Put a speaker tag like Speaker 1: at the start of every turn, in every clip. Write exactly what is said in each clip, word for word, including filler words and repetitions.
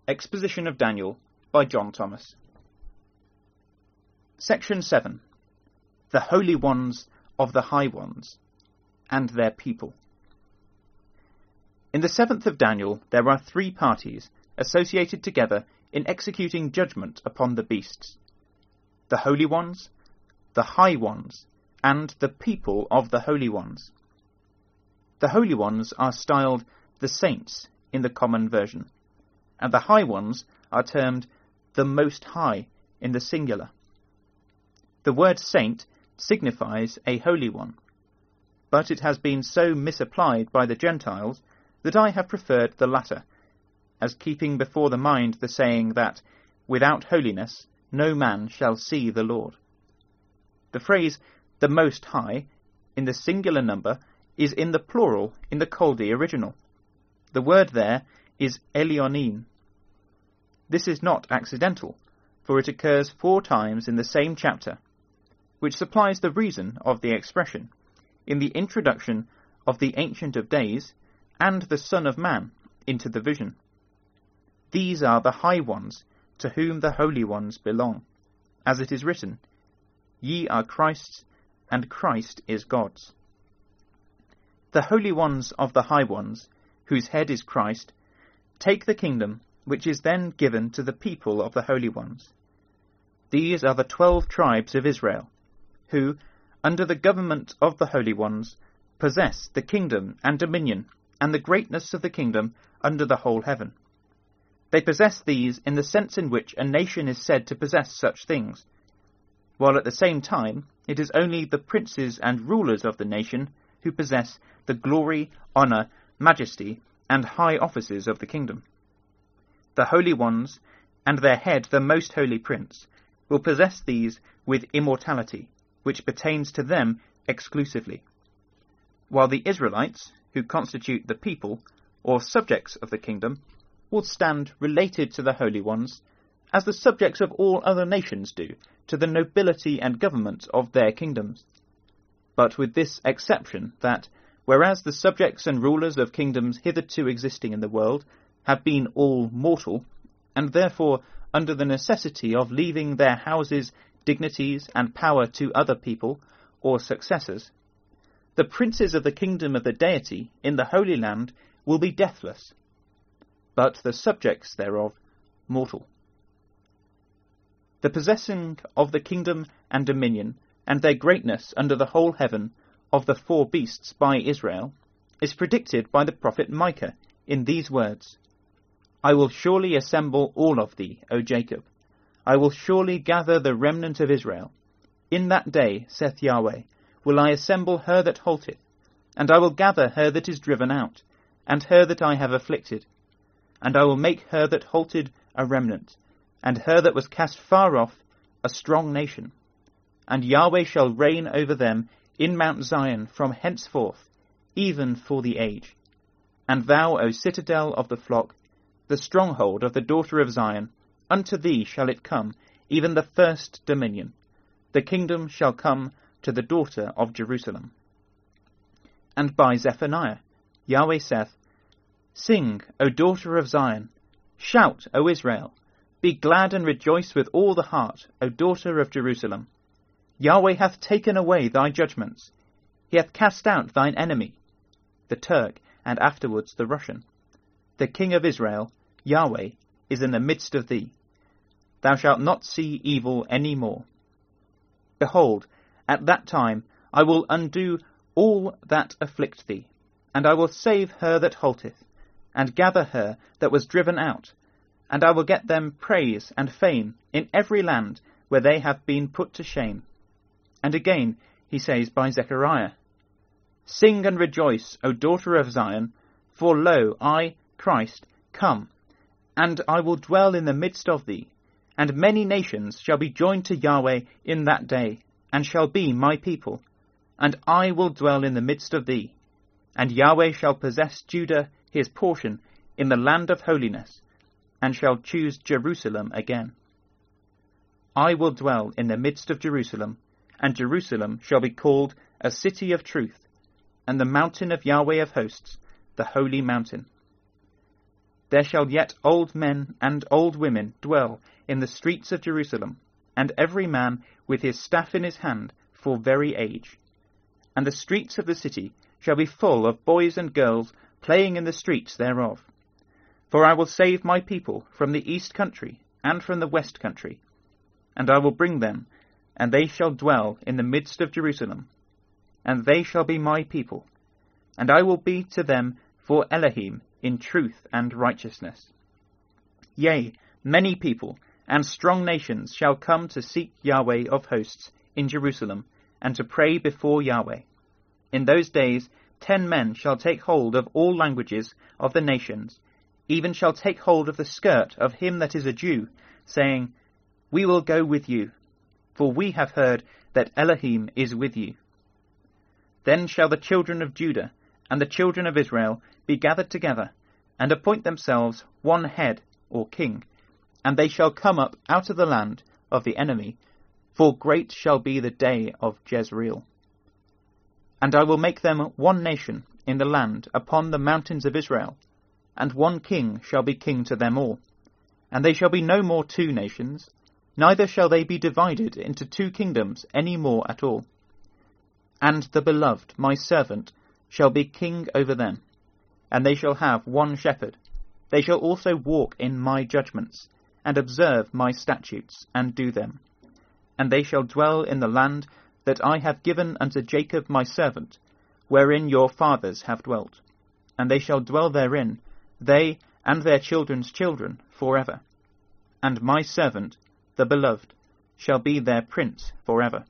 Speaker 1: Exposition of Daniel by John Thomas. Section seven. The Holy Ones of the High Ones, and their people. In the seventh of Daniel there are three parties associated together in executing judgment upon the beasts: the Holy Ones, the High Ones, and the people of the Holy Ones. The Holy Ones are styled the Saints in the Common Version, and the High Ones are termed the Most High in the singular. The word saint signifies a holy one, but it has been so misapplied by the Gentiles that I have preferred the latter, as keeping before the mind the saying that, without holiness no man shall see the Lord. The phrase, the Most High, in the singular number, is in the plural in the Chaldee original. The word there is Elyonin. This is not accidental, for it occurs four times in the same chapter, which supplies the reason of the expression, in the introduction of the Ancient of Days and the Son of Man into the vision. These are the high ones, to whom the holy ones belong, as it is written, Ye are Christ's, and Christ is God's. The holy ones of the high ones, whose head is Christ, take the kingdom which is then given to the people of the holy ones. These are the twelve tribes of Israel, who, under the government of the holy ones, possess the kingdom and dominion and the greatness of the kingdom under the whole heaven. They possess these in the sense in which a nation is said to possess such things, while at the same time it is only the princes and rulers of the nation who possess the glory, honour, majesty, and high offices of the kingdom. The holy ones, and their head the most holy prince, will possess these with immortality, which pertains to them exclusively, while the Israelites, who constitute the people, or subjects of the kingdom, will stand related to the holy ones, as the subjects of all other nations do to the nobility and government of their kingdoms. But with this exception that, whereas the subjects and rulers of kingdoms hitherto existing in the world have been all mortal, and therefore under the necessity of leaving their houses, dignities, and power to other people, or successors, the princes of the kingdom of the deity in the Holy Land will be deathless, but the subjects thereof mortal. The possessing of the kingdom and dominion, and their greatness under the whole heaven, of the four beasts by Israel, is predicted by the prophet Micah in these words, I will surely assemble all of thee, O Jacob. I will surely gather the remnant of Israel. In that day, saith Yahweh, will I assemble her that halteth, and I will gather her that is driven out, and her that I have afflicted. And I will make her that halted a remnant, and her that was cast far off a strong nation. And Yahweh shall reign over them in Mount Zion from henceforth, even for the age. And thou, O citadel of the flock, the stronghold of the daughter of Zion, unto thee shall it come, even the first dominion. The kingdom shall come to the daughter of Jerusalem. And by Zephaniah, Yahweh saith, Sing, O daughter of Zion, shout, O Israel, be glad and rejoice with all the heart, O daughter of Jerusalem. Yahweh hath taken away thy judgments. He hath cast out thine enemy, the Turk, and afterwards the Russian. The King of Israel, Yahweh, is in the midst of thee. Thou shalt not see evil any more. Behold, at that time I will undo all that afflict thee, and I will save her that halteth, and gather her that was driven out, and I will get them praise and fame in every land where they have been put to shame. And again he says by Zechariah, Sing and rejoice, O daughter of Zion, for lo, I, Christ, come, and I will dwell in the midst of thee, and many nations shall be joined to Yahweh in that day, and shall be my people, and I will dwell in the midst of thee, and Yahweh shall possess Judah his portion in the land of holiness, and shall choose Jerusalem again. I will dwell in the midst of Jerusalem, and Jerusalem shall be called a city of truth, and the mountain of Yahweh of hosts, the holy mountain. there shall yet old men and old women dwell in the streets of Jerusalem, and every man with his staff in his hand for very age. And the streets of the city shall be full of boys and girls playing in the streets thereof. For I will save my people from the east country and from the west country, and I will bring them, and they shall dwell in the midst of Jerusalem, and they shall be my people, and I will be to them for Elohim in truth and righteousness. Yea, many people and strong nations shall come to seek Yahweh of hosts in Jerusalem, and to pray before Yahweh. In those days ten men shall take hold of all languages of the nations, even shall take hold of the skirt of him that is a Jew, saying, We will go with you, for we have heard that Elohim is with you. Then shall the children of Judah and the children of Israel be gathered together, and appoint themselves one head, or king, and they shall come up out of the land of the enemy, for great shall be the day of Jezreel. And I will make them one nation in the land upon the mountains of Israel, and one king shall be king to them all. And they shall be no more two nations, neither shall they be divided into two kingdoms any more at all. And the beloved, my servant, shall be king over them, and they shall have one shepherd. They shall also walk in my judgments, and observe my statutes, and do them. And they shall dwell in the land that I have given unto Jacob my servant, wherein your fathers have dwelt. And they shall dwell therein, they and their children's children, for ever. And my servant, the beloved, shall be their prince for ever.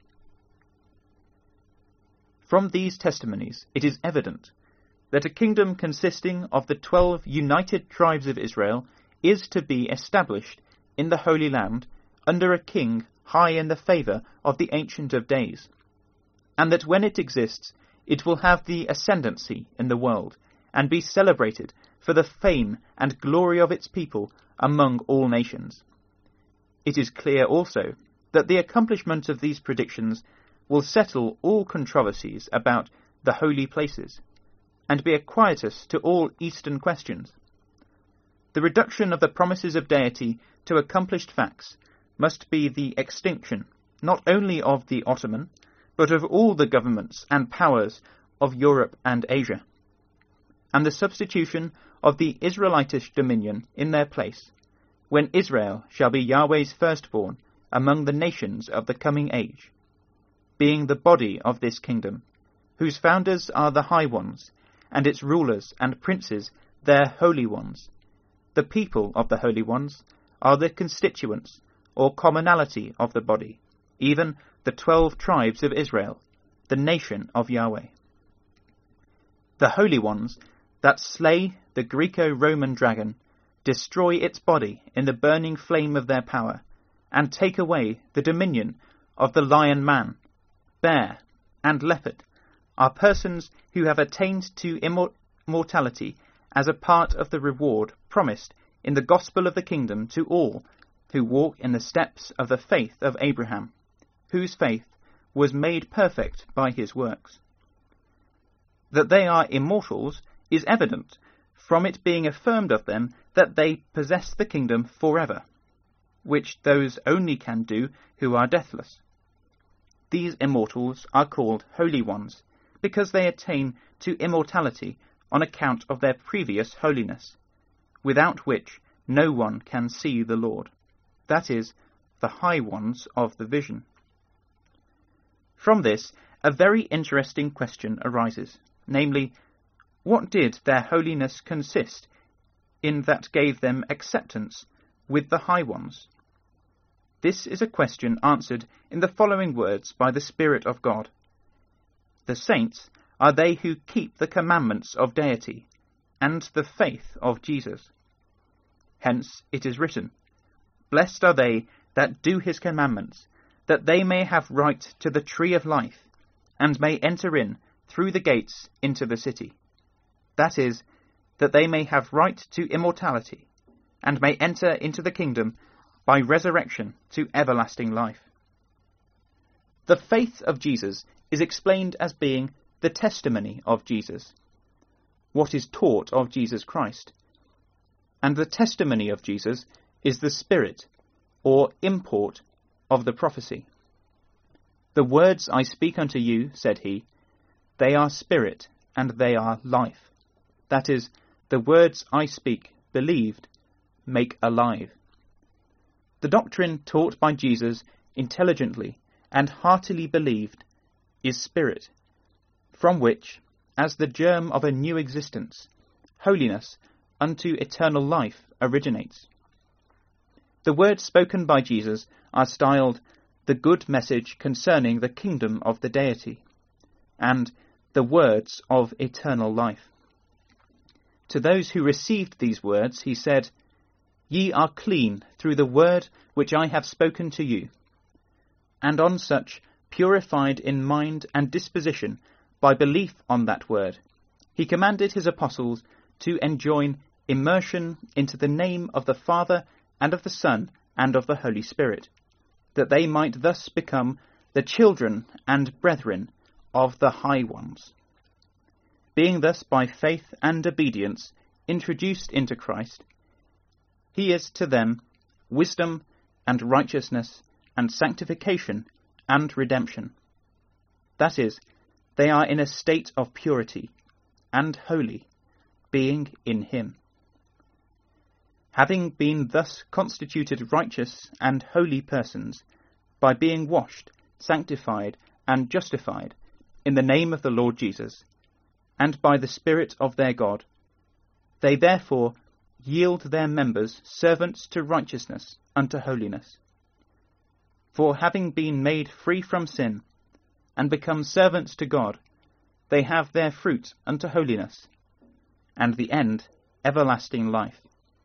Speaker 1: From these testimonies it is evident that a kingdom consisting of the twelve united tribes of Israel is to be established in the Holy Land under a king high in the favour of the Ancient of Days, and that when it exists it will have the ascendancy in the world, and be celebrated for the fame and glory of its people among all nations. It is clear also that the accomplishment of these predictions will settle all controversies about the holy places, and be a quietus to all Eastern questions. The reduction of the promises of deity to accomplished facts must be the extinction not only of the Ottoman, but of all the governments and powers of Europe and Asia, and the substitution of the Israelitish dominion in their place, when Israel shall be Yahweh's firstborn among the nations of the coming age, being the body of this kingdom, whose founders are the high ones, and its rulers and princes their holy ones. The people of the holy ones are the constituents or commonality of the body, even the twelve tribes of Israel, the nation of Yahweh. The holy ones that slay the Greco-Roman dragon, destroy its body in the burning flame of their power, and take away the dominion of the lion man, bear, and leopard, are persons who have attained to immortality as a part of the reward promised in the gospel of the kingdom to all who walk in the steps of the faith of Abraham, whose faith was made perfect by his works. That they are immortals is evident from it being affirmed of them that they possess the kingdom forever, which those only can do who are deathless. These immortals are called holy ones, because they attain to immortality on account of their previous holiness, without which no one can see the Lord, that is, the high ones of the vision. From this, a very interesting question arises, namely, what did their holiness consist in that gave them acceptance with the high ones? This is a question answered in the following words by the Spirit of God. The saints are they who keep the commandments of deity, and the faith of Jesus. Hence it is written, Blessed are they that do his commandments, that they may have right to the tree of life, and may enter in through the gates into the city. That is, that they may have right to immortality, and may enter into the kingdom by resurrection to everlasting life. The faith of Jesus is explained as being the testimony of Jesus, what is taught of Jesus Christ. and the testimony of Jesus is the spirit, or import, of the prophecy. The words I speak unto you, said he, they are spirit, and they are life. That is, the words I speak, believed, make alive. The doctrine taught by Jesus intelligently and heartily believed is spirit, from which, as the germ of a new existence, holiness unto eternal life originates. The words spoken by Jesus are styled the good message concerning the kingdom of the deity, and the words of eternal life. To those who received these words he said, Ye are clean through the word which I have spoken to you. And on such, purified in mind and disposition by belief on that word, he commanded his apostles to enjoin immersion into the name of the Father and of the Son and of the Holy Spirit, that they might thus become the children and brethren of the high ones. Being thus by faith and obedience introduced into Christ, he is to them wisdom and righteousness and sanctification and redemption. That is, they are in a state of purity and holy, being in him. Having been thus constituted righteous and holy persons, by being washed, sanctified, and justified in the name of the Lord Jesus, and by the Spirit of their God, they therefore yield their members servants to righteousness unto holiness. For having been made free from sin, and become servants to God, they have their fruit unto holiness, and the end everlasting life.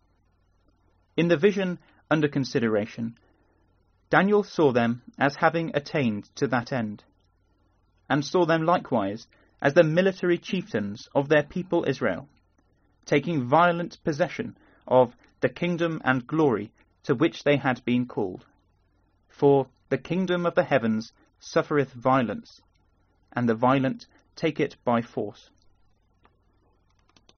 Speaker 1: In the vision under consideration, Daniel saw them as having attained to that end, and saw them likewise as the military chieftains of their people Israel, taking violent possession of the kingdom and glory to which they had been called. For the kingdom of the heavens suffereth violence, and the violent take it by force.